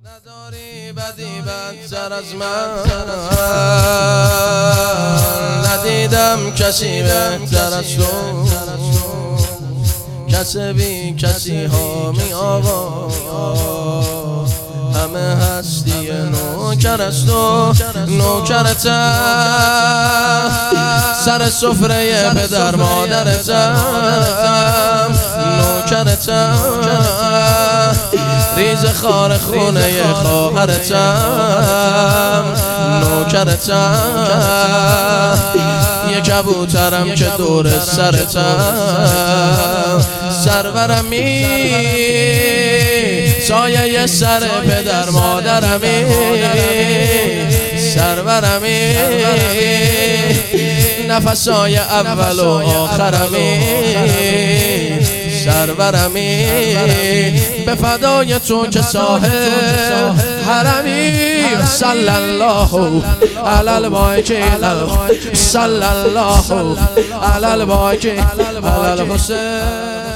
نداری بدی بدتر از من، ندیدم کسی بهتر از تو، کسی بی کسی ها می آوا، همه هستی نوکر از تو، نوکرتم، سر سفره پدر مادرتم، نوکرتم، ریز خار خونه خواهرتم، نوکرتم، یه کبوترم که دور سرتم، سرورمی، سایه سر پدر مادرمی، سرورمی، نفسای اول و آخرمی، سرورمی، به فدای تو که صاحب حرمی. صلی الله علی الباقی، صلی الله علی الباقی، علی الحسین.